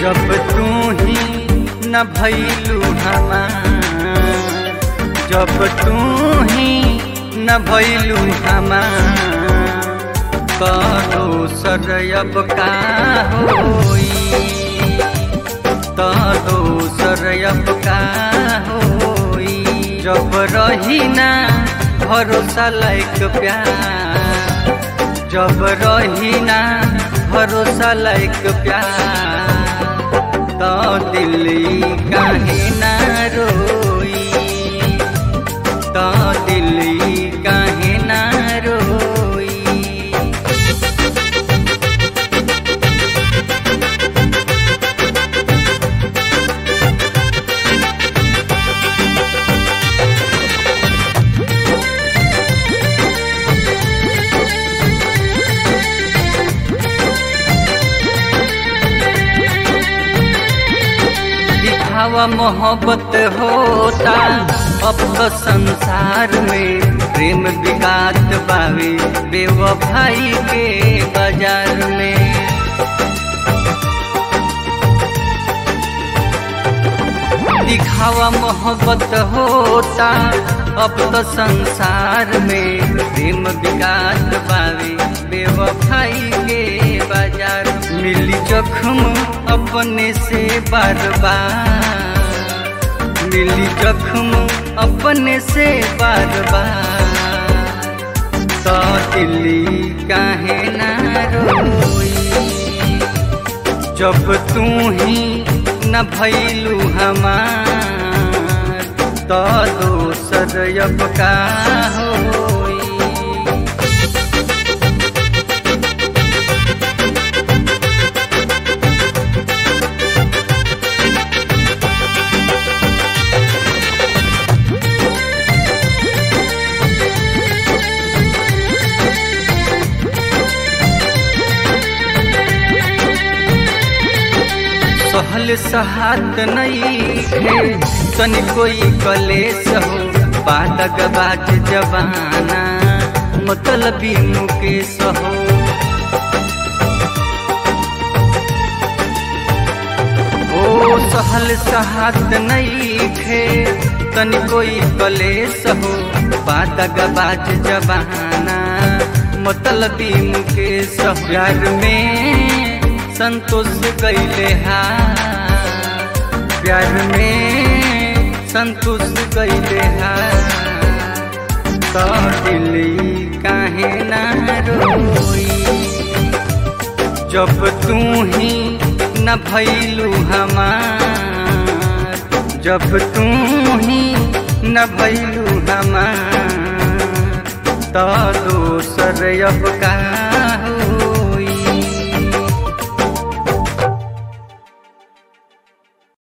जब तू ही न भइलू हमार, जब तू ही न भइलू हमार, तो दोसर अब का होई, तो दोसर अब का होई। जब रही ना भरोसा लायक प्यार, जब रही ना भरोसा लायक प्यार, तो दिल काहे ना रोई, तो दिल काहे ना रोई। हवा मोहब्बत होता अब तो संसार में, प्रेम बिकात बावे बेवफाई के बाजार में। दिखावा मोहब्बत होता अब तो संसार में, प्रेम बिकात बावे बेवफाई के बाजार। मिली जख्म अपने से बार बार, मिली जख्म अपने से बार बार, तो दिल काहे ना रोई। जब तू ही न भइलू हमार, तो दोसर अब का होई। सहल सहात नहीं है तनि कोई कलेस हो, बादग बाज जवाना मतलबी मुकेश हो। ओ सहल सहात नहीं है तनि कोई कलेस हो, बादग बाज जवाना मतलबी मुकेश हो। प्यार में संतोष कैले हा, प्यार में संतोष कैले हा, तो दिल काहे ना रोई। जब तू ही न भइलू हमार, जब तू ही न भइलू हमार, तो दोसर अब का